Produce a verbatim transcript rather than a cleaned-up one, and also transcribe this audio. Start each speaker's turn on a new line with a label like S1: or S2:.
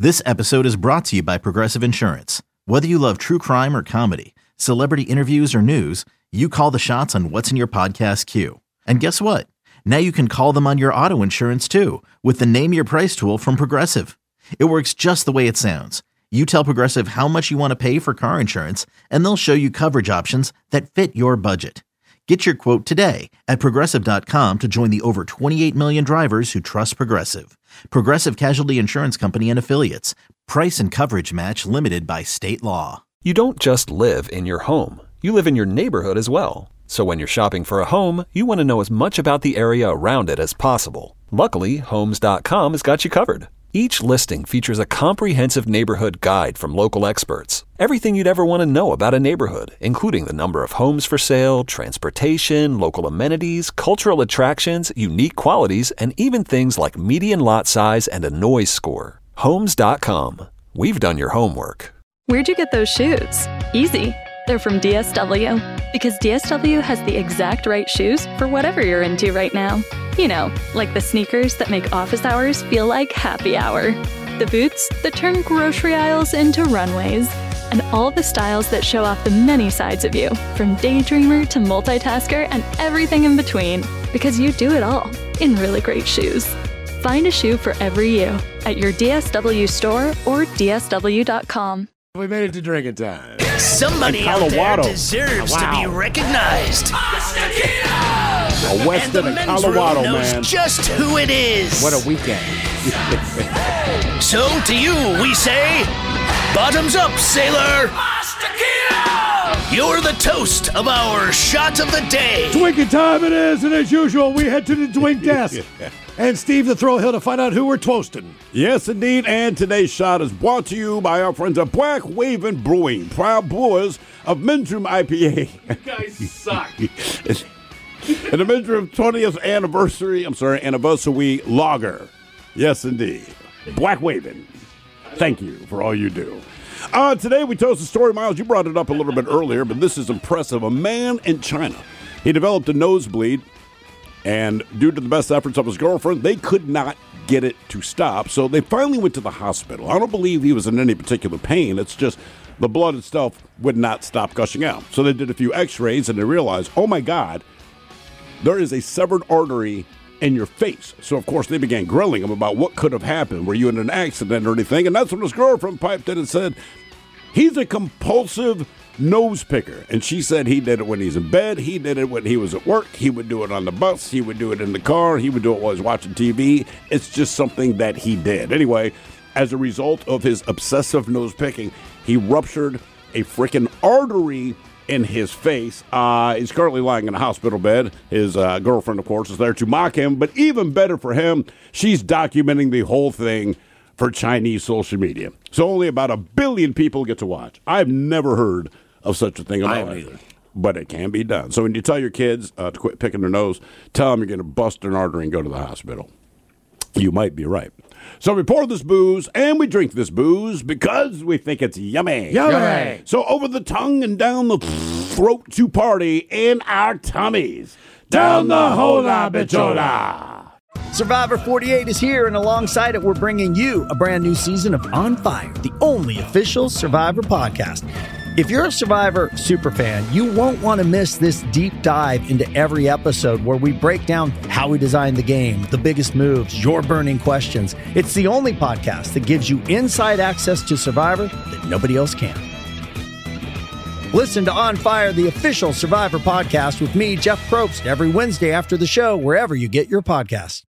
S1: This episode is brought to you by Progressive Insurance. Whether you love true crime or comedy, celebrity interviews or news, you call the shots on what's in your podcast queue. And guess what? Now you can call them on your auto insurance too with the Name Your Price tool from Progressive. It works just the way it sounds. You tell Progressive how much you want to pay for car insurance, and they'll show you coverage options that fit your budget. Get your quote today at Progressive dot com to join the over twenty-eight million drivers who trust Progressive. Progressive Casualty Insurance Company and Affiliates. Price and coverage match limited by state law.
S2: You don't just live in your home. You live in your neighborhood as well. So when you're shopping for a home, you want to know as much about the area around it as possible. Luckily, Homes dot com has got you covered. Each listing features a comprehensive neighborhood guide from local experts. Everything you'd ever want to know about a neighborhood, including the number of homes for sale, transportation, local amenities, cultural attractions, unique qualities, and even things like median lot size and a noise score. Homes dot com. We've done your homework.
S3: Where'd you get those shoes? Easy. They're from D S W. Because D S W has the exact right shoes for whatever you're into right now. You know, like the sneakers that make office hours feel like happy hour. The boots that turn grocery aisles into runways. And all the styles that show off the many sides of you, from daydreamer to multitasker and everything in between. Because you do it all in really great shoes. Find a shoe for every you at your D S W store or D S W dot com.
S4: We made it to drinking time.
S5: Somebody out there deserves wow. to be recognized.
S4: A Western and, and Colorado
S5: knows
S4: man.
S5: Just who it is.
S4: What a weekend.
S5: So to you we say, bottoms up, sailor. You're the toast of our shot of the day.
S6: Drinking time it is, and as usual, we head to the drink desk. And Steve the Thrill Hill to find out who we're toasting.
S4: Yes, indeed. And today's shot is brought to you by our friends at Black Wavin Brewing, proud brewers of Mintrum I P A.
S7: You guys suck.
S4: And the Mintrum twentieth anniversary, I'm sorry, anniversary lager. Yes, indeed. Black Wavin. Thank you for all you do. Uh, today we toast the story, Miles. You brought it up a little bit earlier, but this is impressive. A man in China, he developed a nosebleed. And due to the best efforts of his girlfriend, they could not get it to stop. So they finally went to the hospital. I don't believe he was in any particular pain. It's just the blood itself would not stop gushing out. So they did a few x-rays, and they realized, oh, my God, there is a severed artery in your face. So, of course, they began grilling him about what could have happened. Were you in an accident or anything? And that's when his girlfriend piped in and said, he's a compulsive nose picker. And she said he did it when he's in bed. He did it when he was at work. He would do it on the bus. He would do it in the car. He would do it while he was watching T V. It's just something that he did. Anyway, as a result of his obsessive nose picking, he ruptured a freaking artery in his face. Uh, he's currently lying in a hospital bed. His uh, girlfriend, of course, is there to mock him. But even better for him, she's documenting the whole thing for Chinese social media. So only about a billion people get to watch. I've never heard of such a thing.
S5: I haven't either.
S4: But it can be done. So when you tell your kids uh, to quit picking their nose, tell them you're going to bust an artery and go to the hospital. You might be right. So we pour this booze and we drink this booze because we think it's yummy.
S6: Yummy.
S4: So over the tongue and down the throat to party in our tummies. Down the hola bichola.
S8: Survivor forty-eight is here, and alongside it, we're bringing you a brand new season of On Fire, the only official Survivor podcast. If you're a Survivor superfan, you won't want to miss this deep dive into every episode where we break down how we designed the game, the biggest moves, your burning questions. It's the only podcast that gives you inside access to Survivor that nobody else can. Listen to On Fire, the official Survivor podcast with me, Jeff Probst, every Wednesday after the show, wherever you get your podcasts.